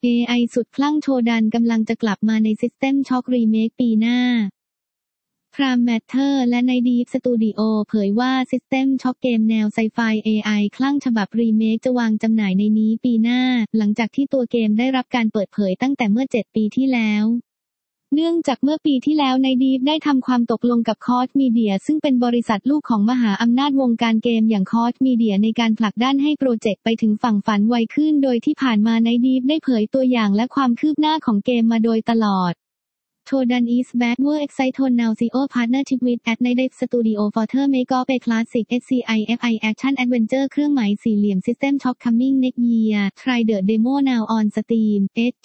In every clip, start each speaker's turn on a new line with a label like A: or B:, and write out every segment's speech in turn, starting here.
A: AI สุดคลั่งโชดันกำลังจะกลับมาใน System Shock Remake ปีหน้า Prime Matter และ Night Deep Studio เผยว่า System Shock เกมแนวไซไฟ AI คลั่งฉบับรีเมคจะวางจำหน่ายในนี้ปีหน้าหลังจากที่ตัวเกมได้รับการเปิดเผยตั้งแต่เมื่อ 7 ปีที่แล้วเนื่องจากเมื่อปีที่แล้วNight Deepได้ทำความตกลงกับ Koch Media ซึ่งเป็นบริษัทลูกของมหาอำนาจวงการเกมอย่าง Koch Media ในการผลักดันให้โปรเจกต์ไปถึงฝั่งฝันไวขึ้นโดยที่ผ่านมาNight Deepได้เผยตัวอย่างและความคืบหน้าของเกมมาโดยตลอดShodan is back. We're excited now. CEO partnership with at Night Deep Studio for the make of a classic SCIFI action adventure เครื่องหมายสี่เหลี่ยม System Shock coming next year. Try the demo now on Steam.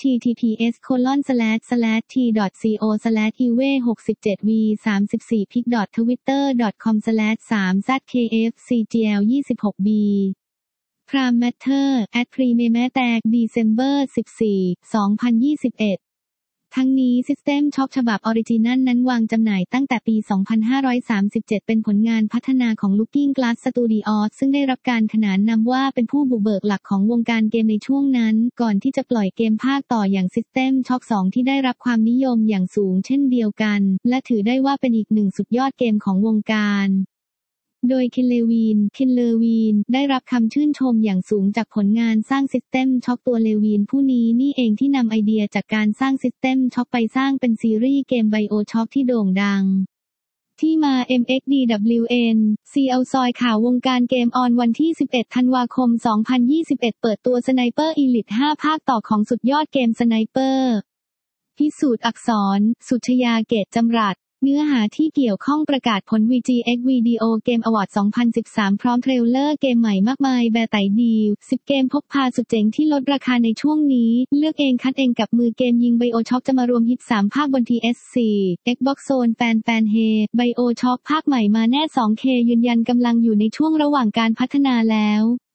A: https://t.co/ev64pic.twitter.com/3zkfcgl26b Prime Matter at Premiere แตก December 14, 2021ทั้งนี้ System Shock ฉบับออริจินัลนั้นวางจำหน่ายตั้งแต่ปี 2537 เป็นผลงานพัฒนาของ Looking Glass Studios ซึ่งได้รับการขนานนามว่าเป็นผู้บุกเบิกหลักของวงการเกมในช่วงนั้นก่อนที่จะปล่อยเกมภาคต่ออย่าง System Shock 2 ที่ได้รับความนิยมอย่างสูงเช่นเดียวกันและถือได้ว่าเป็นอีกหนึ่งสุดยอดเกมของวงการโดยคินเลวีนได้รับคำชื่นชมอย่างสูงจากผลงานสร้าง System Shock ตัวเลวีนผู้นี้นี่เองที่นำไอเดียจากการสร้าง System Shock ไปสร้างเป็นซีรีส์เกม BioShock ที่โด่งดังที่มา MXDWN CL ซอยข่าววงการเกมออนวันที่ 11 ธันวาคม 2021 เปิดตัว Sniper Elite 5 ภาคต่อของสุดยอดเกม Sniper พิสูจน์อักษร สุชยาเกตจำรัดเนื้อหาที่เกี่ยวข้องประกาศผล VGX Video Game Award 2013 พร้อมเทรลเลอร์เกมใหม่มากมายแบร์ไตดีล 10 เกมพกพาสุดเจ๋งที่ลดราคาในช่วงนี้เลือกเองคัดเองกับมือเกมยิง BioShock จะมารวมฮิต 3 ภาคบน PS4 Xbox One แฟนเฮ BioShock ภาคใหม่มาแน่ 2K ยืนยันกำลังอยู่ในช่วงระหว่างการพัฒนาแล้ว